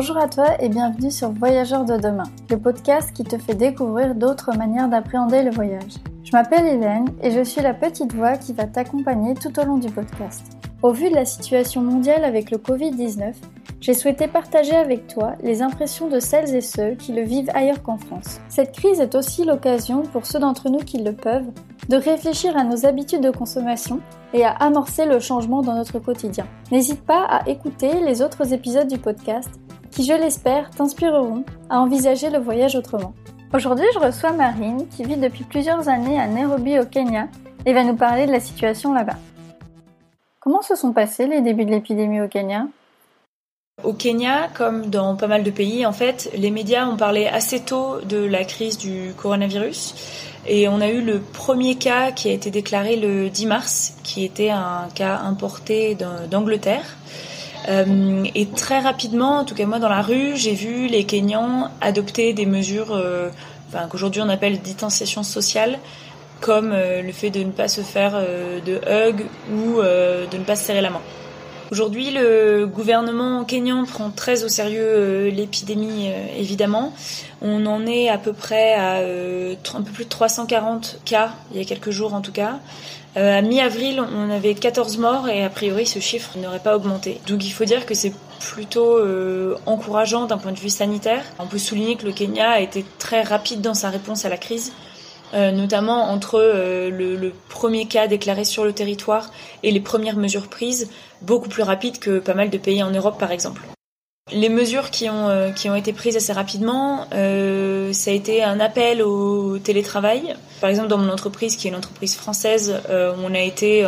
Bonjour à toi et bienvenue sur Voyageurs de demain, le podcast qui te fait découvrir d'autres manières d'appréhender le voyage. Je m'appelle Hélène et je suis la petite voix qui va t'accompagner tout au long du podcast. Au vu de la situation mondiale avec le Covid-19, j'ai souhaité partager avec toi les impressions de celles et ceux qui le vivent ailleurs qu'en France. Cette crise est aussi l'occasion pour ceux d'entre nous qui le peuvent de réfléchir à nos habitudes de consommation et à amorcer le changement dans notre quotidien. N'hésite pas à écouter les autres épisodes du podcast qui, je l'espère, t'inspireront à envisager le voyage autrement. Aujourd'hui, je reçois Marine qui vit depuis plusieurs années à Nairobi au Kenya et va nous parler de la situation là-bas. Comment se sont passés les débuts de l'épidémie au Kenya ? Au Kenya, comme dans pas mal de pays, en fait, les médias ont parlé assez tôt de la crise du coronavirus. Et on a eu le premier cas qui a été déclaré le 10 mars, qui était un cas importé d'Angleterre. Et très rapidement, en tout cas moi dans la rue, j'ai vu les Kenyans adopter des mesures qu'aujourd'hui on appelle distanciation sociale, comme le fait de ne pas se faire de hug ou de ne pas se serrer la main. Aujourd'hui, le gouvernement kényan prend très au sérieux l'épidémie, évidemment. On en est à peu près à un peu plus de 340 cas, il y a quelques jours en tout cas. À mi-avril, on avait 14 morts et a priori, ce chiffre n'aurait pas augmenté. Donc il faut dire que c'est plutôt encourageant d'un point de vue sanitaire. On peut souligner que le Kenya a été très rapide dans sa réponse à la crise. Notamment entre le premier cas déclaré sur le territoire et les premières mesures prises, beaucoup plus rapides que pas mal de pays en Europe par exemple. Les mesures qui ont été prises assez rapidement, ça a été un appel au télétravail. Par exemple, dans mon entreprise, qui est une entreprise française, on a été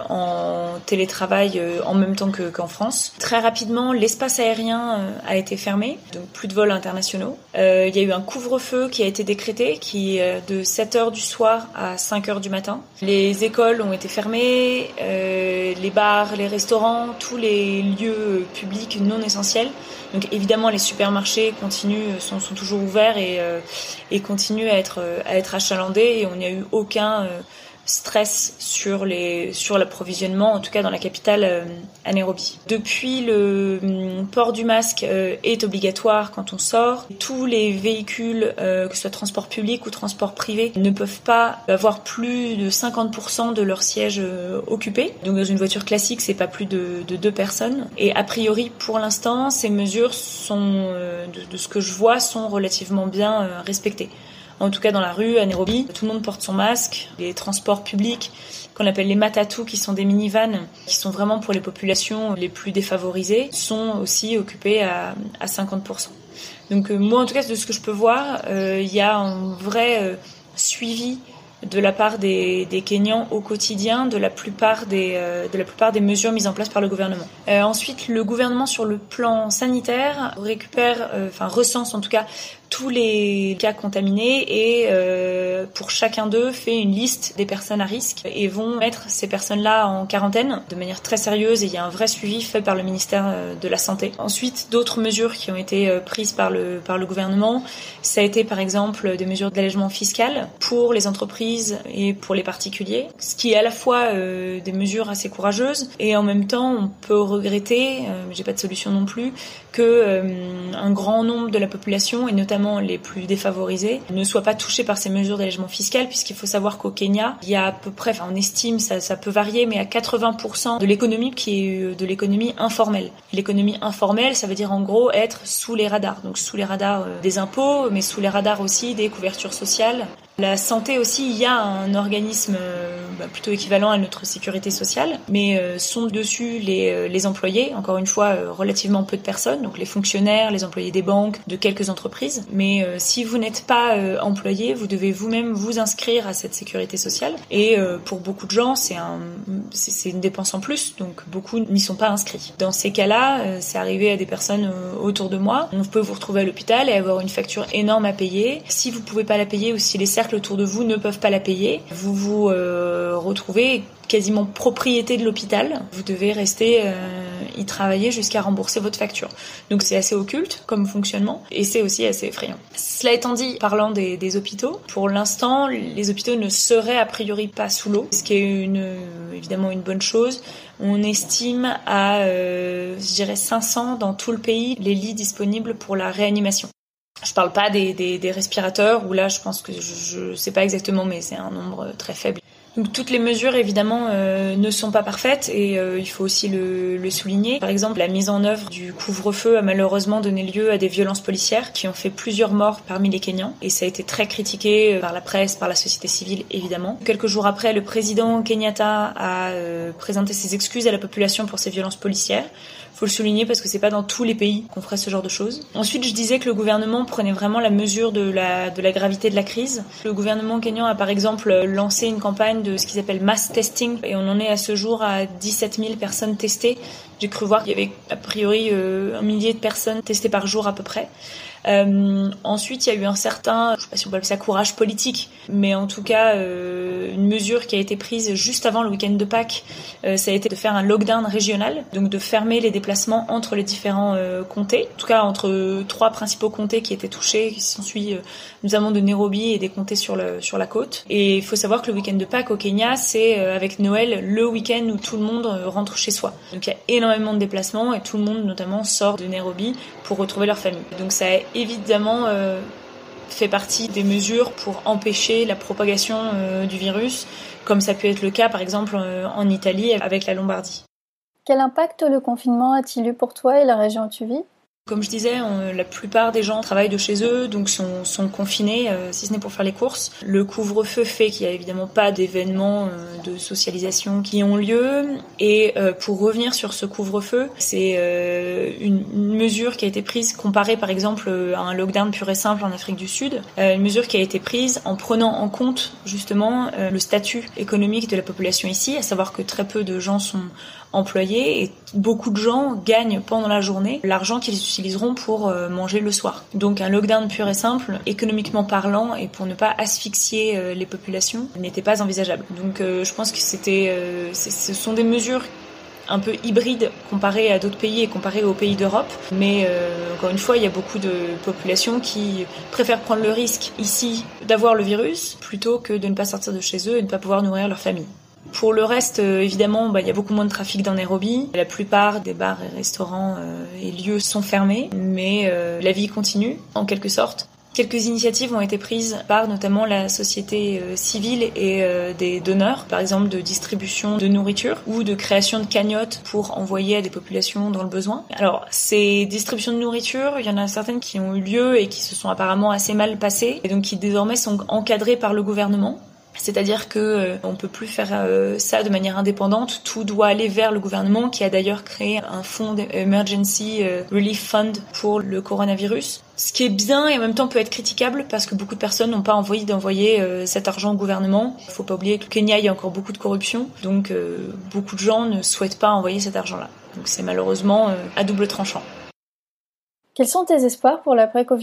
en télétravail en même temps qu'en France. Très rapidement, l'espace aérien a été fermé, donc plus de vols internationaux. Il y a eu un couvre-feu qui a été décrété, qui est de 7h du soir à 5h du matin. Les écoles ont été fermées, les bars, les restaurants, tous les lieux publics non essentiels. Donc évidemment les supermarchés sont toujours ouverts et continuent à être achalandés et on n'y a eu aucun stress sur l'approvisionnement, en tout cas dans la capitale à Nairobi. Depuis, le port du masque est obligatoire quand on sort. Tous les véhicules, que ce soit transport public ou transport privé, ne peuvent pas avoir plus de 50% de leur siège occupé. Donc dans une voiture classique, c'est pas plus de 2 personnes. Et a priori, pour l'instant, ces mesures sont, de ce que je vois, sont relativement bien respectées. En tout cas, dans la rue, à Nairobi, tout le monde porte son masque. Les transports publics, qu'on appelle les matatu, qui sont des minivans, qui sont vraiment pour les populations les plus défavorisées, sont aussi occupés à 50%. Donc moi, en tout cas, de ce que je peux voir, il y a un vrai suivi de la part des Kenyans au quotidien de la plupart des mesures mises en place par le gouvernement. Ensuite, le gouvernement, sur le plan sanitaire, recense en tout cas tous les cas contaminés et pour chacun d'eux fait une liste des personnes à risque et vont mettre ces personnes-là en quarantaine de manière très sérieuse et il y a un vrai suivi fait par le ministère de la Santé. Ensuite, d'autres mesures qui ont été prises par le gouvernement, ça a été par exemple des mesures d'allègement fiscal pour les entreprises et pour les particuliers, ce qui est à la fois des mesures assez courageuses et en même temps on peut regretter, j'ai pas de solution non plus, que un grand nombre de la population et notamment les plus défavorisés ne soient pas touchés par ces mesures d'allègement fiscal puisqu'il faut savoir qu'au Kenya, il y a à peu près, on estime, ça peut varier, mais à 80% de l'économie qui est de l'économie informelle. L'économie informelle, ça veut dire en gros être sous les radars, donc sous les radars des impôts, mais sous les radars aussi des couvertures sociales. La santé aussi, il y a un organisme plutôt équivalent à notre sécurité sociale, mais sont dessus les employés, encore une fois relativement peu de personnes, donc les fonctionnaires, les employés des banques, de quelques entreprises. Mais si vous n'êtes pas employé, vous devez vous-même vous inscrire à cette sécurité sociale. Et pour beaucoup de gens, c'est une dépense en plus, donc beaucoup n'y sont pas inscrits. Dans ces cas-là, c'est arrivé à des personnes autour de moi. On peut vous retrouver à l'hôpital et avoir une facture énorme à payer. Si vous pouvez pas la payer ou si les cercles autour de vous ne peuvent pas la payer, vous vous retrouvez quasiment propriété de l'hôpital. Vous devez rester y travailler jusqu'à rembourser votre facture. Donc c'est assez occulte comme fonctionnement et c'est aussi assez effrayant. Cela étant dit, parlant des hôpitaux, pour l'instant, les hôpitaux ne seraient a priori pas sous l'eau, ce qui est évidemment une bonne chose. On estime à, 500 dans tout le pays les lits disponibles pour la réanimation. Je parle pas des respirateurs où là, je pense que je sais pas exactement, mais c'est un nombre très faible. Donc toutes les mesures évidemment ne sont pas parfaites et il faut aussi le souligner. Par exemple, la mise en œuvre du couvre-feu a malheureusement donné lieu à des violences policières qui ont fait plusieurs morts parmi les Kenyans et ça a été très critiqué par la presse, par la société civile évidemment. Quelques jours après, le président Kenyatta a présenté ses excuses à la population pour ces violences policières. Faut le souligner parce que c'est pas dans tous les pays qu'on ferait ce genre de choses. Ensuite, je disais que le gouvernement prenait vraiment la mesure de la gravité de la crise. Le gouvernement kényan a par exemple lancé une campagne de ce qu'ils appellent mass testing et on en est à ce jour à 17 000 personnes testées. J'ai cru voir qu'il y avait a priori 1 millier de personnes testées par jour à peu près. Ensuite, il y a eu un certain, je sais pas si on peut appeler ça courage politique, mais en tout cas, une mesure qui a été prise juste avant le week-end de Pâques, ça a été de faire un lockdown régional, donc de fermer les déplacements entre les différents comtés, en tout cas entre 3 principaux comtés qui étaient touchés, qui s'ensuit notamment de Nairobi et des comtés sur la côte. Et il faut savoir que le week-end de Pâques au Kenya, c'est avec Noël le week-end où tout le monde rentre chez soi. Donc il y a énormément de déplacements et tout le monde notamment sort de Nairobi pour retrouver leur famille. Donc ça a évidemment fait partie des mesures pour empêcher la propagation du virus, comme ça peut être le cas par exemple en Italie avec la Lombardie. Quel impact le confinement a-t-il eu pour toi et la région où tu vis ? Comme je disais, la plupart des gens travaillent de chez eux, donc sont confinés, si ce n'est pour faire les courses. Le couvre-feu fait qu'il n'y a évidemment pas d'événements de socialisation qui ont lieu. Et pour revenir sur ce couvre-feu, c'est une mesure qui a été prise comparée par exemple à un lockdown pur et simple en Afrique du Sud. Une mesure qui a été prise en prenant en compte justement le statut économique de la population ici, à savoir que très peu de gens sont employés et beaucoup de gens gagnent pendant la journée l'argent qu'ils utiliseront pour manger le soir. Donc un lockdown pur et simple, économiquement parlant et pour ne pas asphyxier les populations, n'était pas envisageable. Donc je pense que ce sont des mesures un peu hybrides comparées à d'autres pays et comparées aux pays d'Europe. Mais encore une fois, il y a beaucoup de populations qui préfèrent prendre le risque ici d'avoir le virus plutôt que de ne pas sortir de chez eux et de ne pas pouvoir nourrir leur famille. Pour le reste, évidemment, il y a beaucoup moins de trafic dans Nairobi. La plupart des bars et restaurants et lieux sont fermés, mais la vie continue, en quelque sorte. Quelques initiatives ont été prises par notamment la société civile et des donneurs, par exemple de distribution de nourriture ou de création de cagnottes pour envoyer à des populations dans le besoin. Alors, ces distributions de nourriture, il y en a certaines qui ont eu lieu et qui se sont apparemment assez mal passées, et donc qui désormais sont encadrées par le gouvernement. C'est-à-dire que on peut plus faire ça de manière indépendante. Tout doit aller vers le gouvernement, qui a d'ailleurs créé un fonds Emergency Relief Fund pour le coronavirus. Ce qui est bien et en même temps peut être critiquable parce que beaucoup de personnes n'ont pas envie d'envoyer cet argent au gouvernement. Il faut pas oublier que au Kenya, il y a encore beaucoup de corruption, donc beaucoup de gens ne souhaitent pas envoyer cet argent-là. Donc c'est malheureusement à double tranchant. Quels sont tes espoirs pour l'après-Covid-19 ?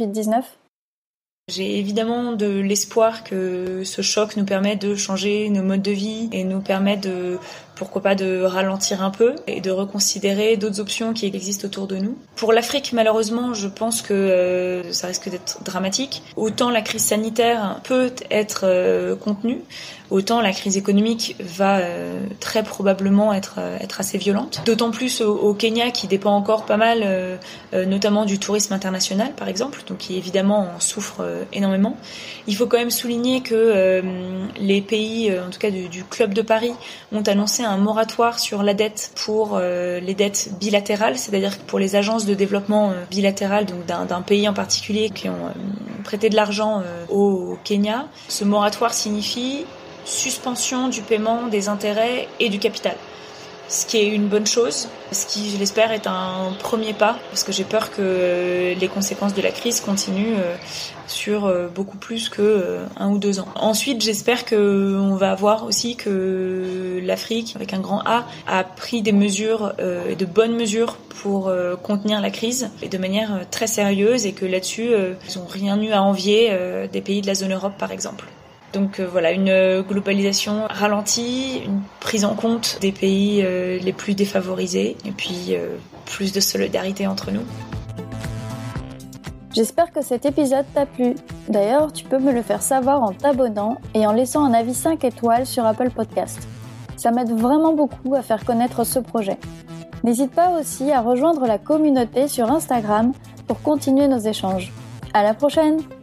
J'ai évidemment de l'espoir que ce choc nous permette de changer nos modes de vie et nous permette pourquoi pas de ralentir un peu et de reconsidérer d'autres options qui existent autour de nous. Pour l'Afrique, malheureusement, je pense que ça risque d'être dramatique. Autant la crise sanitaire peut être contenue, autant la crise économique va très probablement être assez violente. D'autant plus au Kenya, qui dépend encore pas mal, notamment du tourisme international, par exemple, donc qui évidemment en souffre énormément. Il faut quand même souligner que les pays, en tout cas du Club de Paris, ont annoncé un moratoire sur la dette pour les dettes bilatérales, c'est-à-dire pour les agences de développement bilatérales, donc d'un pays en particulier qui ont prêté de l'argent au Kenya. Ce moratoire signifie suspension du paiement des intérêts et du capital. Ce qui est une bonne chose, ce qui, je l'espère, est un premier pas, parce que j'ai peur que les conséquences de la crise continuent sur beaucoup plus que 1 ou 2 ans. Ensuite, j'espère qu'on va voir aussi que l'Afrique, avec un grand A, a pris des mesures, de bonnes mesures pour contenir la crise, et de manière très sérieuse, et que là-dessus, ils n'ont rien eu à envier des pays de la zone Europe, par exemple. Donc voilà, une globalisation ralentie, une prise en compte des pays les plus défavorisés et puis plus de solidarité entre nous. J'espère que cet épisode t'a plu. D'ailleurs, tu peux me le faire savoir en t'abonnant et en laissant un avis 5 étoiles sur Apple Podcast. Ça m'aide vraiment beaucoup à faire connaître ce projet. N'hésite pas aussi à rejoindre la communauté sur Instagram pour continuer nos échanges. À la prochaine!